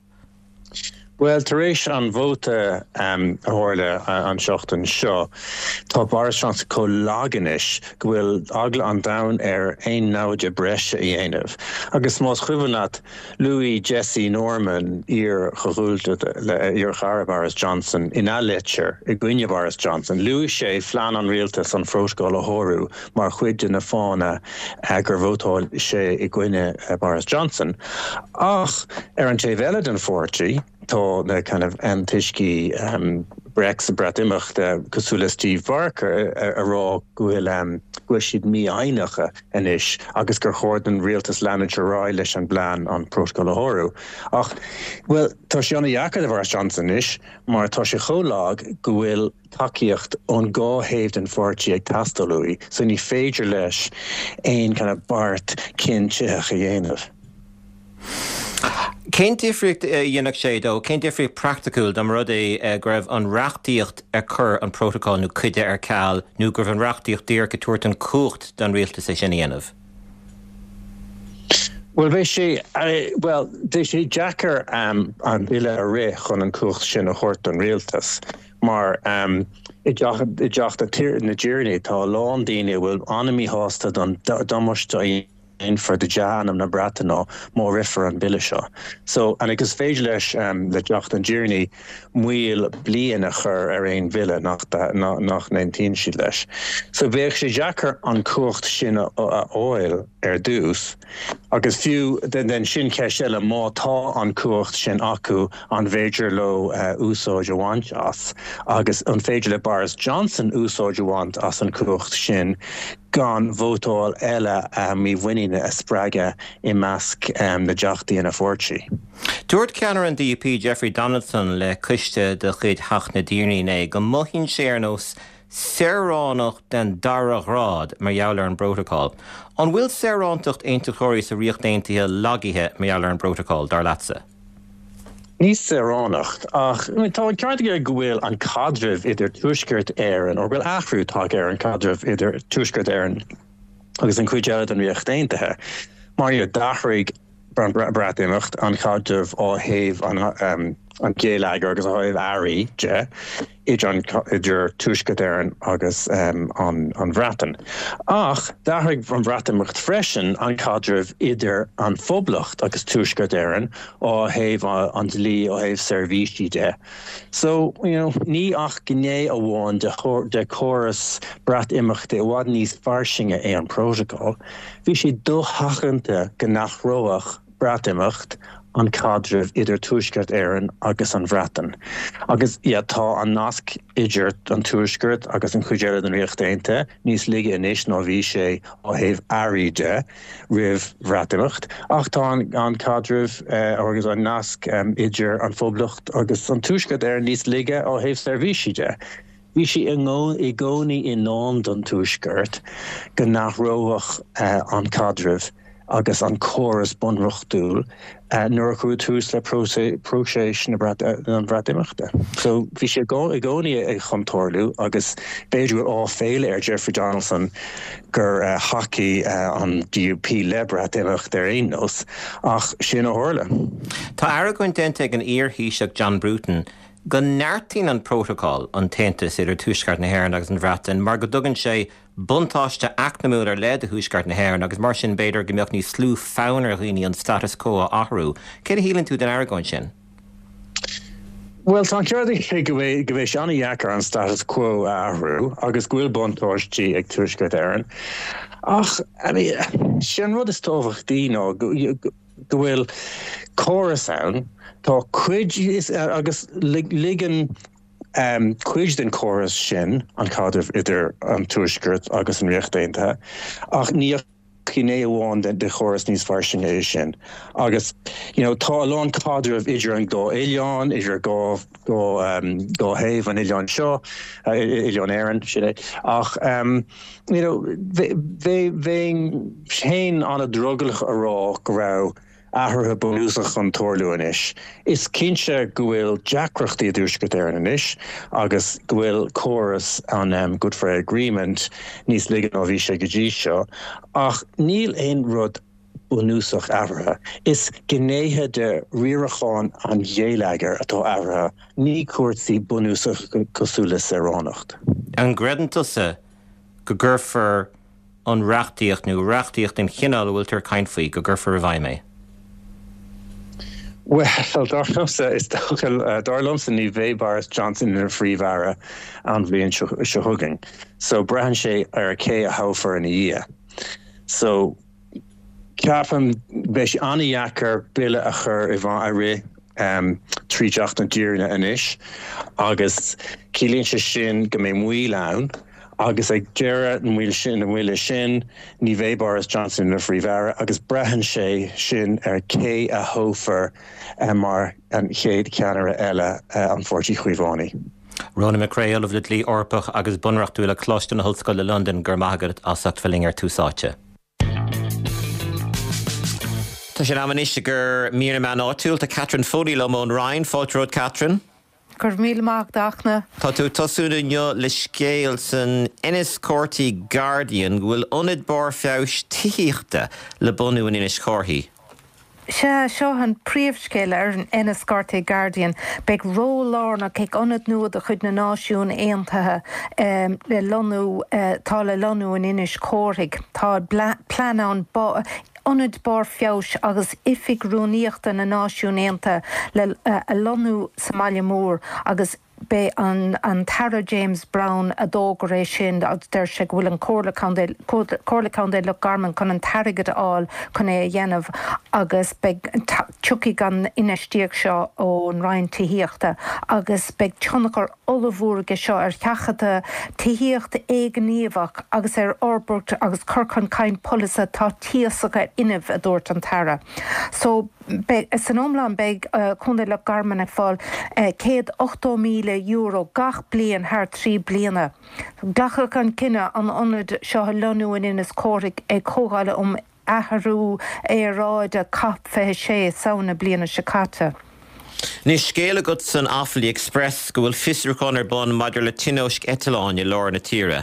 Well, tar éis an bhóta thuirle an seachtain seo, tá Boris Johnson có láganis go bhfuil agla an domhan ar aon náide breise I dhéanamh. Agus más chuimhneat Louis Jesse Norman ar choúilte ar chara Boris Johnson in áleitseir I gcuine Boris Johnson. Louis sé phlean an rialtas an phróscáil a thóirú mar chuide na fána gur bhótáil sé I gcuine Boris Johnson. Ach, ar an téhheile den fórtí, tá na kind of antisci Brexit bratimeach de cosúla Steve Barker a rá gohfuil siad mí ainacha inis agus gur chóir den rialtas leanaid rá leis an blean an protocol a thóirú. Ach, well, tá sé anna dhacad a Boris Johnson is, mar tá sé cholág go bhfuil takeíocht ón gáhéamh den fórtí ag tastalúí, so ní féidir leis éon kind of bart cinseach a dhéanamh. Cén difricht dhéanach sé dó, cén difricht practicúil am rud é greibh an reachtaíocht ar chur an protocol nó cuide ar ceall nó greibh an reachtaíocht dír go tuairt an cúcht den rialtas é sin dhéanamh? Well, dé sé deachar an bhile a ré chun an cúcht sin a chuirt an rialtas, mar I deach a tír na ddíirní tá lán daoine bhfuil anamí hásta don damáiste for the Jan na Bratano more rifer an bille seo. So and agus féidir leis le deacht an journey muil bliana chur ein ville nach 19 si leis. So bheith sé Jackar an cuacht sin oil dús agus fiú den sin ceile mátá an cuacht sin acu an féidir lo úsáid ahaint as agus an féidir le Boris Johnson úsáid ahaint as an cuacht sin gan vótáil eile mi bhaine a sppraige I measc na deachtaí na fórtí. Dúirt ceanar an DUP Jeffrey Donaldson le cuiste de chuid heach na díirní é go mthíonn sé ar nós Seránach den dara rád mar jouler an protocol. An bhfuil serántacht eintuchóirí sa riochtaintaithe lagithe mar jouler an protocol dar latsa? Níos seránach, ach tá ceartige gohfuil an cadrih idir tuaisceart éireann, or bhfuil athrú tá ar an cadrih idir tuaisceart éireann agus an cuidead an riochtaintaithe. Mar iad dachraigh bratimecht an cadrih á thaobh an céileagar agus á thaobh airí de idir tuaisceart éireann agus an bhratan. Ach, dachraigh an bhratimecht freisin an cadrih idir an phoblacht agus tuaisceart éireann á thaobh an dlí ó thaobh servísí de. So, ní ach gné amháin de choras bratimeachta bhhad níos fairsinge an protocol, bhí sé dulthachanta go nachróach bratimecht an cadrih idir tuaisceart éireann agus an bhratan. Agus tá an nasc idir an tuaisceart agus an cuidead an riochtainte níos lige inis ná bhí sé ó thaobh airí de rih bhratimecht, ach tá an cadrih agus an nasc idir an phoblacht agus an tuaisceart éireann níos lige ó thaobh servísí de. Bhí sé I gcónaí in nán don tuaisceart go nachróach an cadrih agus an choras bunruchtúil nuair chu tús le próséis an bhratimeachta. So bhí sé gcónaí ag chumtórlú agus beidir á féile Jeffrey Donaldson gur haci an DUP le bhratimeacht aon nós ach sin ó tharla. Tá airgóin dénta an iarthíseach John Bruton go neartín an protocol an taontas idir tuaisceart na hÉireann agus an bhratan, mar go dtugann sé buntáiste acnamúil ar le a thuaisceart na hÉireann agus mar sin beidir go mbeadh ní slú fánar dhaoine an status quo a athrú. Céad a hílann tú den airgóin sin? Well, tá ceardaigh go bhéh seanna dheacar an status quo a athrú agus ghuiil buntáistí ag tuaisceart éireann. Ach, sin rud is tómhachtaí ná go bhfuil choras ann tá cuid agus ligan cuid den choras sin an cadrih idir an tuaisceart agus an riochtaintaithe ach níor cinné amháin de choras níos fairsinge é sin. Agus tá lán cadrih idir an dó Ilián, idir go thaobh an Ilián seo, Ilián éireann sin é. Ach bhéin chéin anna drogalach a rá go raibh athrtha bunúsach an torlúin is. Is cinse go bhfuil deacrachtaí tuaisceart éireann inis agus go bhfuil choras an Good Friday Agreement níos ligean ó bhí sé go dtí seo, ach níl aon rud bunúsach athrtha. Is gnéithe de riaracháin an dhéileagar atá athrtha, ní cuairtaí bunúsach cosúla seránnacht. An greideantasa go gurfar an reachtaíocht nó reachtaíocht in chinál bhfuil tar caint faoi go gurfar a bhaid mé. Well, darlumsa is darlumsa ní bheith Boris Johnson in a phríomhara an bhíonn seo thugaing. So breathan sé ar cé a háfar in a So ceapan bheith anna dheacar bille a chur I bhain a ré tríteach an díirna inis agus cílíonn sé sin go mé muí len agus ag deire an bhfuil sin ní bheith Boris Johnson na phríomhara agus breathan sé sin ar cé a hófar mar an chéad ceanara eile an fórtí chuomhánaí. Rona McRae of Lidley Orpach agus bunrachtúil a cloiste na Hallscoil le London gur maigad as sacht fillingar túsáte. Tá sé amhaníiste gur mína man áitiúil tá Catherine Foley lomón Ryan, Fáilteróid Catherine. Gur míle mac dachna. Tá tú tosúna neo le scéal san Enniscorthy Guardian bhfuil ionad bar feabhs tííochta le bunú in Inis Chorthaí. Seo an príomhscéile ar an Enniscorthy Guardian beag rólána cé ionad nuad a chuid na náisiún aontaithe le lonú tá le lonú in Inis Chorthaigh. Tá clanán onid bar fios agus ifig rúníochta na náisiúnénta le a lonú Somalia Mór agus be an Tara James Brown a dógrééis sin a der se bhfuil an cóla le garman chun an tarigad áil chun é dhéanamh agus be tuki gan inestíag seo ó an Ryan tíhíochta agus be tionachar olahúrige seo ar cheachata tíhíochta éganíomhach agus ar orburgt agus curchan cain polisa tá tíosacha inmh a dúirt an Tara. So is an omlan beg chun le garman ag fáil €8,000 gach blian haar 3 bliana. Gachar gan cinenne an onad seo leúin inas córic ag cóáile aharú ráid a cap fe sé saona bliana sicata. Ní scéile go san Affley Express go bhfuil fisrúchan ar bon maidir le tinóisc Etalán i lár na tíre.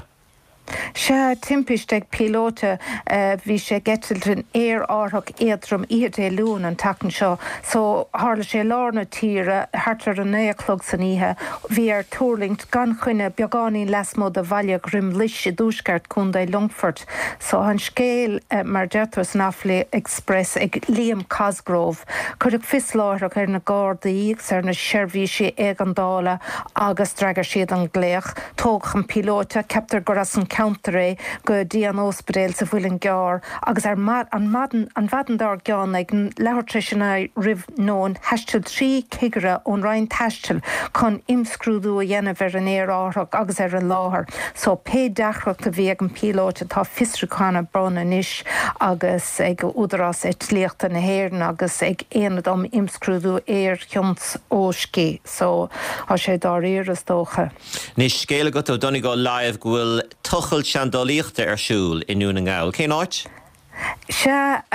Se timpiste pilóta bhí sé getiltin áthach éadrum iad é lún an tacan seo, so hála sé lána tíre hartar an 9 san ihe, bhí ar túrlingt gan chuine beagáí lesmód a bhaile grim lis i dúsgart chunda Longford, so an scéil mar detas an Affley Express ag Liam Cosgrove, chuig fisláthach ar na Gardaí ar na seirbhísí ag an dála agus dreagar siad an gléach, tóg an pilóta captar goras an counter go dí an ospedéil sa bhfuilin gear agus ar an vadandar geán ag lehartrisina rih nóin heistil 3 cigre ón Ryan teistil chun imscrúdú a dhéanamh ar an áthach agus ar an láthair. So pe dachreacht a bhí ag an pilóte tá fisrúchána brona níis agus ag údarrás tliachta na héireann agus ag éanadom imscrúdú thions óscí. So á sé dá riras dócha. Ní scéile go ó Donegal live bhfuil tuchail seandálíochta ar siúl inú na ngáil. Cé áit? Se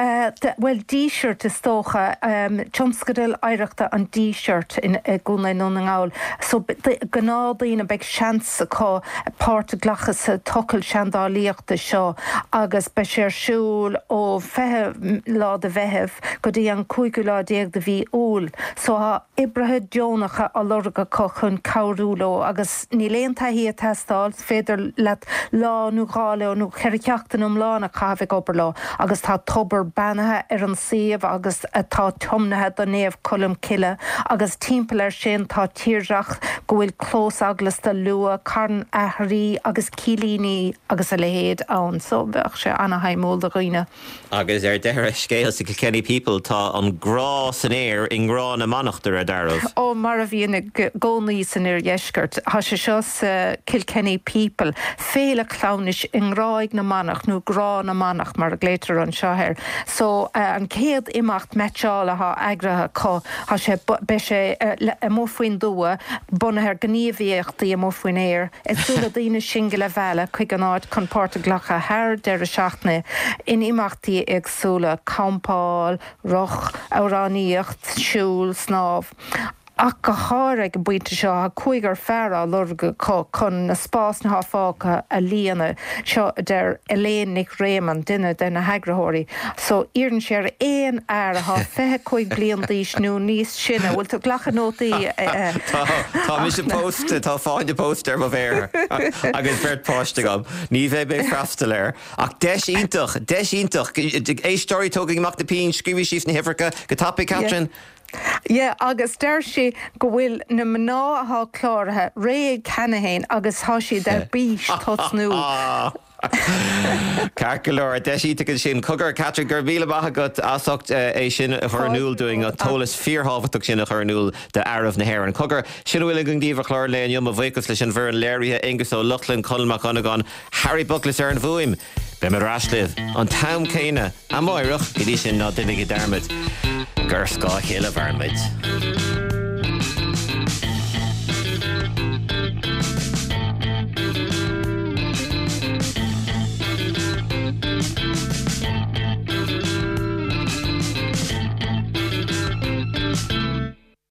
well D-shirt is tócha chumscadil aireachta an D-shirt in gúna nó na ngáil. So gnádaína beag seansa có páirte glachas tuchail seandálíochta seo agus be sé siúl ó fethe lá de bheitheh go dtí an 5 lá déag de bhí úl. So ha ibrethe deonacha a lorga có chun cabhrúló agus ní léonanta hí a testáil féidir leat lá nó gáile nó cheirceachtain lána cabhah obair lá. Agus tá tobar banathe ar an siomh agus tá tomnathe do néamh colm ciile agus timpeall ar sin tá tíreach go bhfuil clós aglas de lua, carn athraí agus cilíní agus a lehéad ann. So bheith sé anna haimúil do roioine. Agus ar deire scéal sa Kilkenny people tá an grá san éir in grá na manachtar a darmh. Ó mar a bhíonna gcónaí san ar dheisgurt, tá sé seo sa Kilkenny people féle clownish in ráig na manach nó grá na manach mar a gléitar an seoir. So an céad imacht meteála ha agrathe có ha sé be sé mórfuoin dua bunathe gníomhíochtaí mórfuoin éir. Isúla daoine singe le bheile chuig an áid chun páirte ghlacha thir deir a seachna in imachtaí agsúla campáil, roch, áráníocht, siúl, snáb. Ach go háir go buinte seo a chuigar fearra lurga chun na spás na fácha a líana seo der Elaine Raymond duine den na heagrathóirí. So íann sé ar éon air a fethe chuig blion díos nó níos sinna bhfuil tú ghlacha nótaí. Tá mis post tá fáin de post ar bhéir agus bheirt páiste gom. Ní bheith be freistal air. Ach deis ítach é story tógaí amach de pín scríbhí síos na Hifrica go tappa Catherine. Yeah, agus deir sé go bhfuil na mná ath chláirithe réag cenahéin agus tá si de bís tosnú. Carcolor deisíte sin cogur Catherine gur bhíle batha go asacht é sin a churnúil doing a tolas fíorhabhaach sin a churnúil de airmh na hair an cogur sin bhfuil an gdíomh chláir leon a bhhécas leis an bhar léirithe agus ó Luchlin Colmach Conagan Harry Bucklas ar an bhuaim be mar ráslih an tam céine a maireach i dtí sin ná duine go dermid gur scá chéile bharmid.